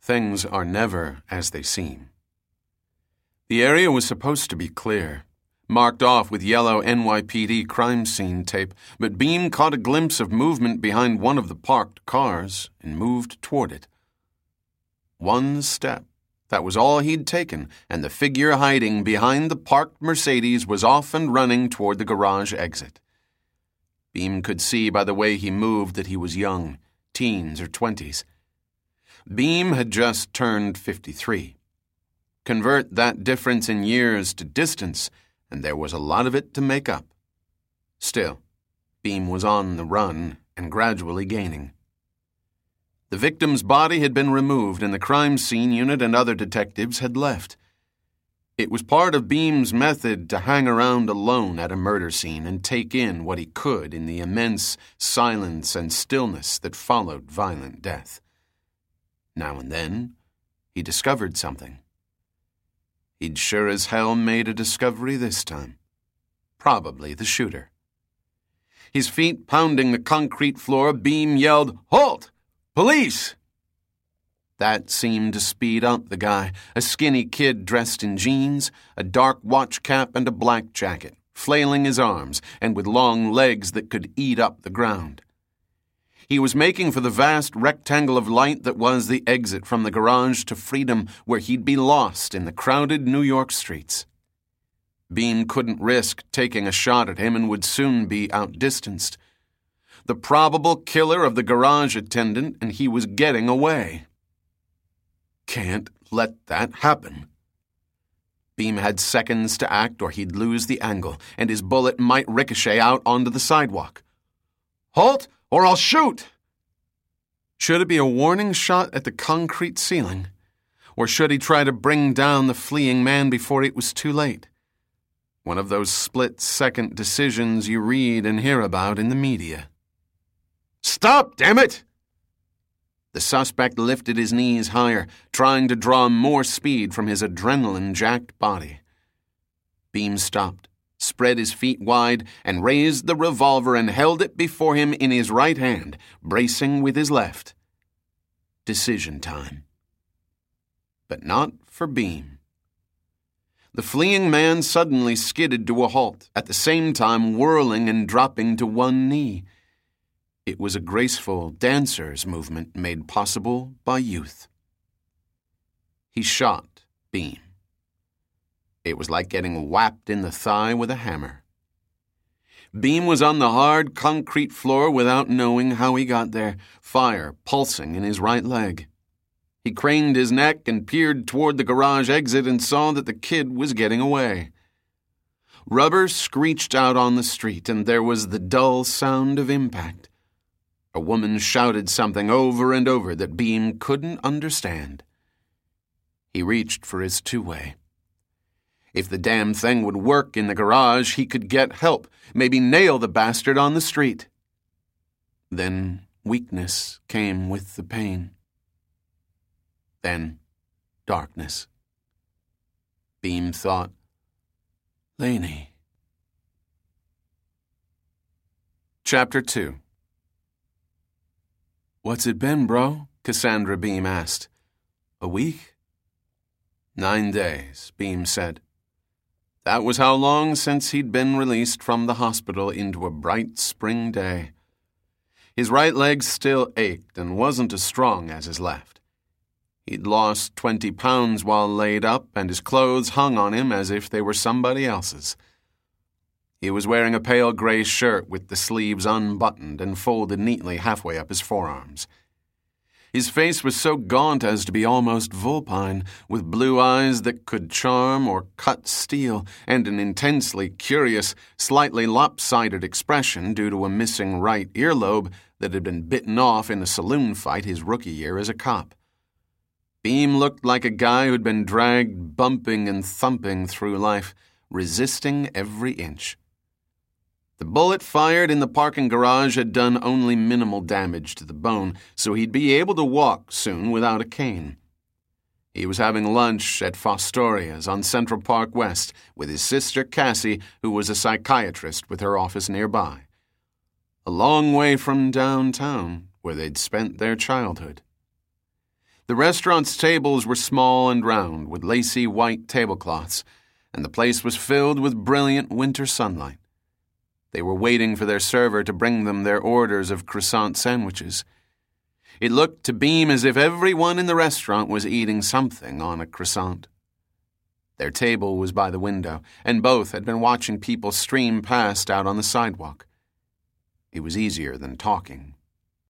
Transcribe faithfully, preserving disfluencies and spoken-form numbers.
Things are never as they seem. The area was supposed to be clear, marked off with yellow N Y P D crime scene tape, but Beam caught a glimpse of movement behind one of the parked cars and moved toward it. One step. That was all he'd taken, and the figure hiding behind the parked Mercedes was off and running toward the garage exit. Beam could see by the way he moved that he was young, teens or twenties. Beam had just turned fifty-three. Convert that difference in years to distance, and there was a lot of it to make up. Still, Beam was on the run and gradually gaining. The victim's body had been removed and the crime scene unit and other detectives had left. It was part of Beam's method to hang around alone at a murder scene and take in what he could in the immense silence and stillness that followed violent death. Now and then, he discovered something. He'd sure as hell made a discovery this time. Probably the shooter. His feet pounding the concrete floor, Beam yelled, "Halt! Police!" That seemed to speed up the guy, a skinny kid dressed in jeans, a dark watch cap and a black jacket, flailing his arms and with long legs that could eat up the ground. He was making for the vast rectangle of light that was the exit from the garage to freedom, where he'd be lost in the crowded New York streets. Beam couldn't risk taking a shot at him and would soon be outdistanced. The probable killer of the garage attendant, and he was getting away. Can't let that happen. Beam had seconds to act or he'd lose the angle, and his bullet might ricochet out onto the sidewalk. "Halt, or I'll shoot!" Should it be a warning shot at the concrete ceiling? Or should he try to bring down the fleeing man before it was too late? One of those split-second decisions you read and hear about in the media. "Stop, damn it!" The suspect lifted his knees higher, trying to draw more speed from his adrenaline-jacked body. Beam stopped, spread his feet wide, and raised the revolver and held it before him in his right hand, bracing with his left. Decision time. But not for Beam. The fleeing man suddenly skidded to a halt, at the same time whirling and dropping to one knee. It was a graceful dancer's movement made possible by youth. He shot Beam. It was like getting whapped in the thigh with a hammer. Beam was on the hard concrete floor without knowing how he got there, fire pulsing in his right leg. He craned his neck and peered toward the garage exit and saw that the kid was getting away. Rubber screeched out on the street, and there was the dull sound of impact. A woman shouted something over and over that Beam couldn't understand. He reached for his two-way. If the damn thing would work in the garage, he could get help, maybe nail the bastard on the street. Then weakness came with the pain. Then darkness. Beam thought, Laney. Chapter two. "What's it been, bro?" Cassandra Beam asked. "A week?" Nine days, Beam said. That was how long since he'd been released from the hospital into a bright spring day. His right leg still ached and wasn't as strong as his left. He'd lost twenty pounds while laid up, and his clothes hung on him as if they were somebody else's. He was wearing a pale gray shirt with the sleeves unbuttoned and folded neatly halfway up his forearms. His face was so gaunt as to be almost vulpine, with blue eyes that could charm or cut steel, and an intensely curious, slightly lopsided expression due to a missing right earlobe that had been bitten off in a saloon fight his rookie year as a cop. Beam looked like a guy who'd been dragged bumping and thumping through life, resisting every inch. The bullet fired in the parking garage had done only minimal damage to the bone, so he'd be able to walk soon without a cane. He was having lunch at Fostoria's on Central Park West with his sister Cassie, who was a psychiatrist with her office nearby. A long way from downtown, where they'd spent their childhood. The restaurant's tables were small and round, with lacy white tablecloths, and the place was filled with brilliant winter sunlight. They were waiting for their server to bring them their orders of croissant sandwiches. It looked to Beam as if everyone in the restaurant was eating something on a croissant. Their table was by the window, and both had been watching people stream past out on the sidewalk. It was easier than talking.